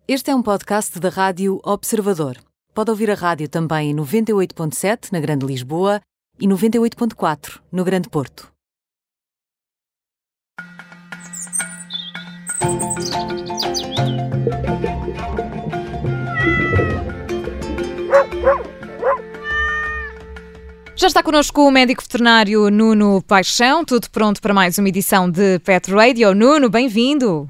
Este é um podcast da Rádio Observador. Pode ouvir a rádio também em 98.7 na Grande Lisboa e 98.4 no Grande Porto. Já está connosco o médico veterinário Nuno Paixão, tudo pronto para mais uma edição de Pet Radio. Nuno, bem-vindo!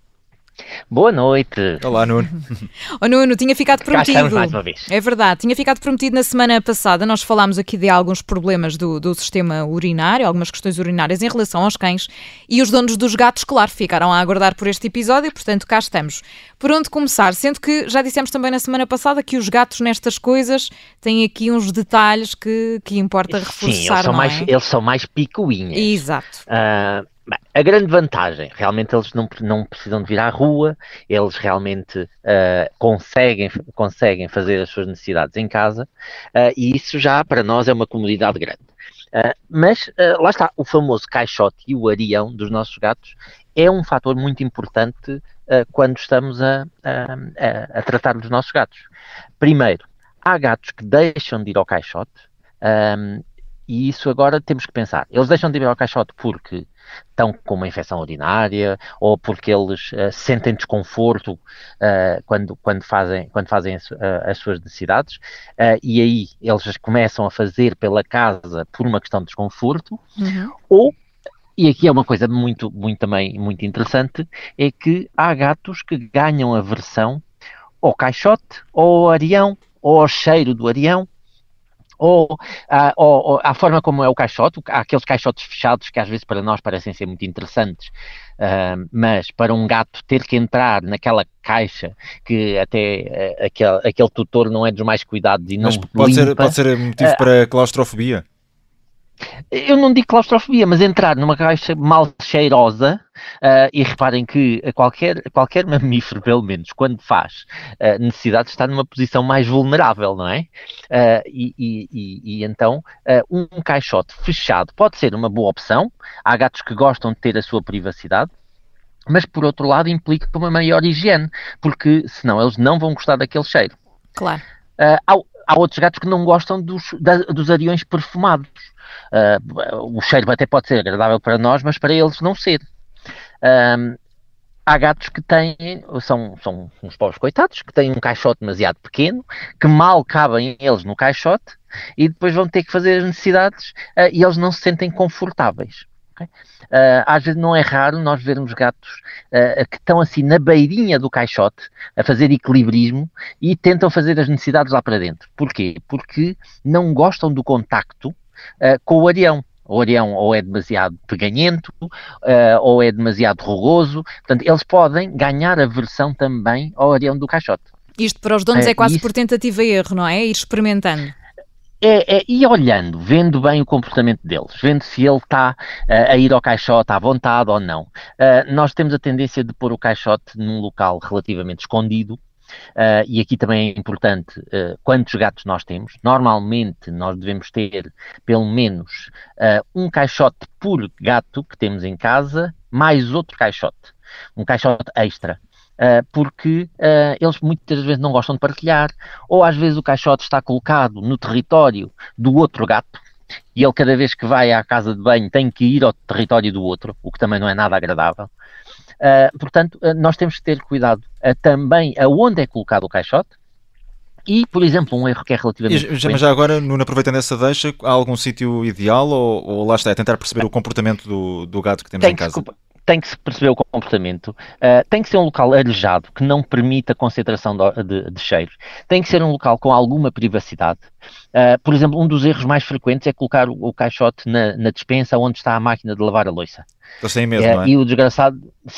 Boa noite. Olá, Nuno. Nuno, tinha ficado prometido. Cá estamos mais uma vez. É verdade, tinha ficado prometido na semana passada. Nós falámos aqui de alguns problemas do sistema urinário, algumas questões urinárias em relação aos cães, e os donos dos gatos, claro, ficaram a aguardar por este episódio, portanto cá estamos. Por onde começar? Sendo que já dissemos também na semana passada que os gatos nestas coisas têm aqui uns detalhes que importa reforçar. Sim, eles são mais picuinhas. Exato. Bem, a grande vantagem, realmente eles não precisam de vir à rua, eles realmente conseguem fazer as suas necessidades em casa, e isso já para nós é uma comodidade grande. Mas lá está, o famoso caixote e o arião dos nossos gatos é um fator muito importante quando estamos a tratar dos nossos gatos. Primeiro, há gatos que deixam de ir ao caixote, e isso agora temos que pensar. Eles deixam de ir ao caixote porque estão com uma infecção urinária ou porque eles sentem desconforto quando fazem as suas necessidades, e aí eles começam a fazer pela casa por uma questão de desconforto, ou, e aqui é uma coisa muito interessante, é que há gatos que ganham aversão ao caixote, ou ao arião, ou ao cheiro do arião, ou à forma como é o caixote. Há aqueles caixotes fechados que às vezes para nós parecem ser muito interessantes, mas para um gato ter que entrar naquela caixa que até aquele tutor não é dos mais cuidados e não limpa. Pode ser motivo para claustrofobia? Eu não digo claustrofobia, mas entrar numa caixa mal cheirosa, e reparem que qualquer mamífero, pelo menos, quando faz necessidade, está numa posição mais vulnerável, não é? E então, um caixote fechado pode ser uma boa opção. Há gatos que gostam de ter a sua privacidade, mas, por outro lado, implica uma maior higiene, porque senão eles não vão gostar daquele cheiro. Claro. Há outros gatos que não gostam dos ariões perfumados. O cheiro até pode ser agradável para nós, mas para eles não ser. Há gatos que são uns pobres coitados, que têm um caixote demasiado pequeno, que mal cabem eles no caixote, e depois vão ter que fazer as necessidades, e eles não se sentem confortáveis. Okay? Às vezes não é raro nós vermos gatos que estão assim na beirinha do caixote a fazer equilibrismo e tentam fazer as necessidades lá para dentro. Porquê? Porque não gostam do contacto com o arião. O arião ou é demasiado peganhento, ou é demasiado rugoso. Portanto, eles podem ganhar aversão também ao arião do caixote. Isto para os donos é quase por tentativa e erro, não é? Ir experimentando. E olhando, vendo bem o comportamento deles, vendo se ele está a ir ao caixote à vontade ou não. Nós temos a tendência de pôr o caixote num local relativamente escondido, e aqui também é importante quantos gatos nós temos. Normalmente nós devemos ter pelo menos um caixote por gato que temos em casa, mais outro caixote, um caixote extra. Porque eles muitas vezes não gostam de partilhar, ou às vezes o caixote está colocado no território do outro gato, e ele cada vez que vai à casa de banho tem que ir ao território do outro, o que também não é nada agradável. Portanto, nós temos que ter cuidado também aonde é colocado o caixote. E, por exemplo, um erro que é relativamente... Mas já agora, Nuno, aproveitando essa deixa, há algum sítio ideal, ou lá está, é tentar perceber o comportamento do gato que temos em casa? Tem que se perceber o comportamento, tem que ser um local arejado, que não permita concentração de cheiros, tem que ser um local com alguma privacidade. Por exemplo, um dos erros mais frequentes é colocar o caixote na despensa onde está a máquina de lavar a louça. Eles têm medo, não é? E o desgraçado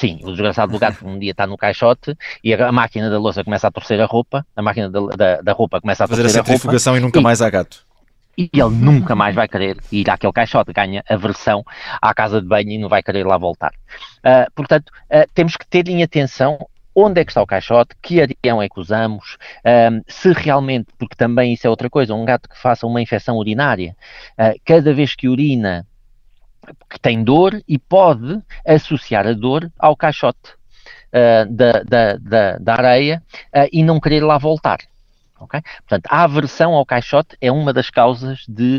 do gato um dia está no caixote e a máquina da louça começa a torcer a roupa, a máquina da roupa começa a torcer a roupa. Fazer a centrifugação e nunca mais há gato. E ele nunca mais vai querer ir àquele caixote, ganha aversão à casa de banho e não vai querer lá voltar. Portanto, temos que ter em atenção onde é que está o caixote, que arião é que usamos, se realmente, porque também isso é outra coisa, um gato que faça uma infecção urinária, cada vez que urina, que tem dor e pode associar a dor ao caixote. da areia e não querer lá voltar. Okay? Portanto, a aversão ao caixote é uma das causas de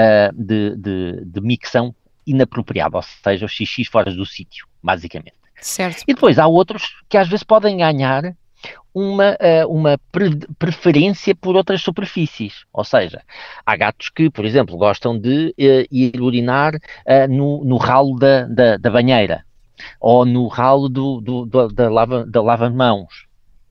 micção inapropriada, ou seja, os xixis fora do sítio, basicamente. Certo. E depois há outros que às vezes podem ganhar uma preferência por outras superfícies. Ou seja, há gatos que, por exemplo, gostam de ir urinar no ralo da banheira ou no ralo da lava-mãos.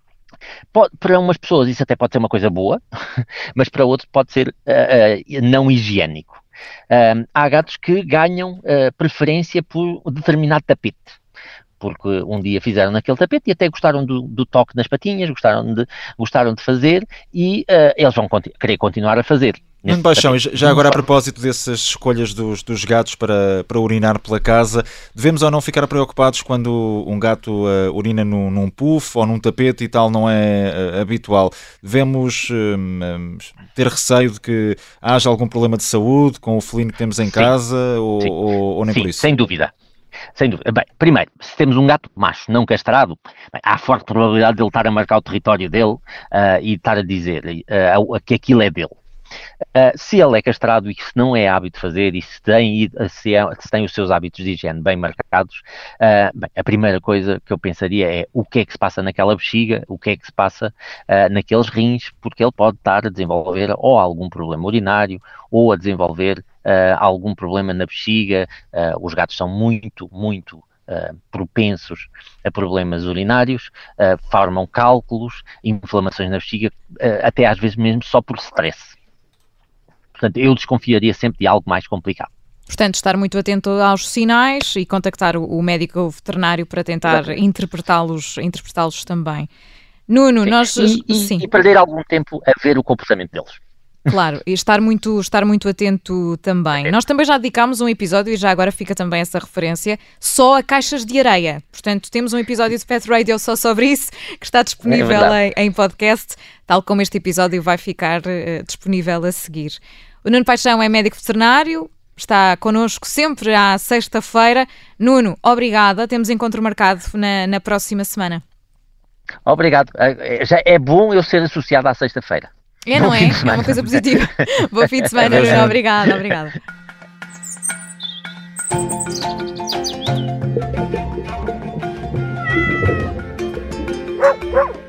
Para umas pessoas isso até pode ser uma coisa boa, mas para outros pode ser não higiênico. Há gatos que ganham preferência por um determinado tapete, porque um dia fizeram naquele tapete e até gostaram do toque nas patinhas, gostaram de fazer e eles vão querer continuar a fazer. Nuno Paixão, já agora a propósito dessas escolhas dos gatos para urinar pela casa, devemos ou não ficar preocupados quando um gato urina num puff ou num tapete e tal não é habitual? Devemos ter receio de que haja algum problema de saúde com o felino que temos em casa ou nem por isso? Sem dúvida. Sem dúvida. Bem, primeiro, se temos um gato macho não castrado, há forte probabilidade de ele estar a marcar o território dele e estar a dizer que aquilo é dele. Se ele é castrado e se não é hábito fazer e se tem os seus hábitos de higiene bem marcados, bem, a primeira coisa que eu pensaria é o que é que se passa naquela bexiga, o que é que se passa naqueles rins, porque ele pode estar a desenvolver ou algum problema urinário ou a desenvolver algum problema na bexiga. Os gatos são muito propensos a problemas urinários, formam cálculos, inflamações na bexiga, até às vezes mesmo só por stress. Portanto, eu desconfiaria sempre de algo mais complicado. Portanto, estar muito atento aos sinais e contactar o médico veterinário para tentar interpretá-los também. Nuno, e perder algum tempo a ver o comportamento deles. Claro, e estar muito atento também. Nós também já dedicámos um episódio, e já agora fica também essa referência, só a caixas de areia. Portanto, temos um episódio de Pet Radio só sobre isso, que está disponível em podcast, tal como este episódio vai ficar disponível a seguir. O Nuno Paixão é médico veterinário, está connosco sempre à sexta-feira. Nuno, obrigada. Temos encontro marcado na próxima semana. Obrigado. Já é bom eu ser associado à sexta-feira. Não é? É uma coisa positiva. Bom fim de semana, Nuno. Obrigada.